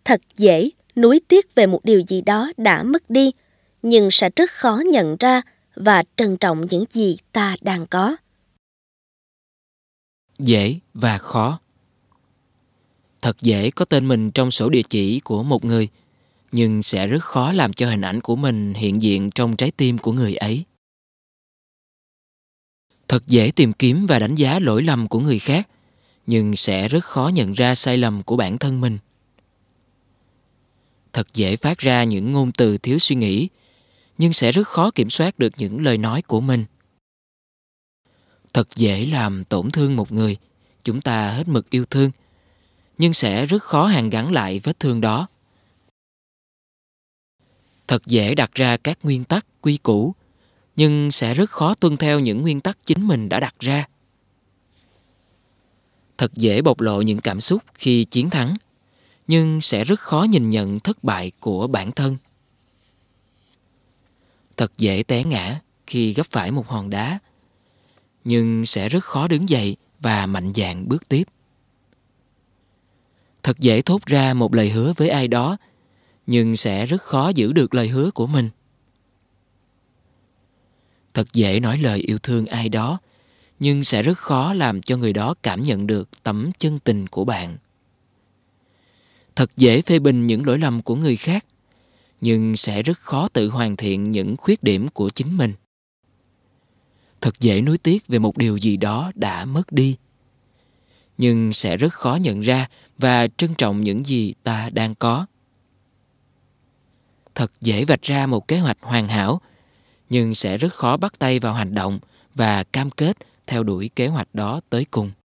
Thật dễ nuối tiếc về một điều gì đó đã mất đi, nhưng sẽ rất khó nhận ra và trân trọng những gì ta đang có. Dễ và khó. Thật dễ có tên mình trong sổ địa chỉ của một người, nhưng sẽ rất khó làm cho hình ảnh của mình hiện diện trong trái tim của người ấy. Thật dễ tìm kiếm và đánh giá lỗi lầm của người khác, nhưng sẽ rất khó nhận ra sai lầm của bản thân mình. Thật dễ phát ra những ngôn từ thiếu suy nghĩ, nhưng sẽ rất khó kiểm soát được những lời nói của mình. Thật dễ làm tổn thương một người chúng ta hết mực yêu thương, nhưng sẽ rất khó hàn gắn lại vết thương đó. Thật dễ đặt ra các nguyên tắc, quy củ, nhưng sẽ rất khó tuân theo những nguyên tắc chính mình đã đặt ra. Thật dễ bộc lộ những cảm xúc khi chiến thắng, nhưng sẽ rất khó nhìn nhận thất bại của bản thân. Thật dễ té ngã khi gấp phải một hòn đá, nhưng sẽ rất khó đứng dậy và mạnh dạn bước tiếp. Thật dễ thốt ra một lời hứa với ai đó, nhưng sẽ rất khó giữ được lời hứa của mình. Thật dễ nói lời yêu thương ai đó, nhưng sẽ rất khó làm cho người đó cảm nhận được tấm chân tình của bạn. Thật dễ phê bình những lỗi lầm của người khác, nhưng sẽ rất khó tự hoàn thiện những khuyết điểm của chính mình. Thật dễ nuối tiếc về một điều gì đó đã mất đi, nhưng sẽ rất khó nhận ra và trân trọng những gì ta đang có. Thật dễ vạch ra một kế hoạch hoàn hảo, nhưng sẽ rất khó bắt tay vào hành động và cam kết theo đuổi kế hoạch đó tới cùng.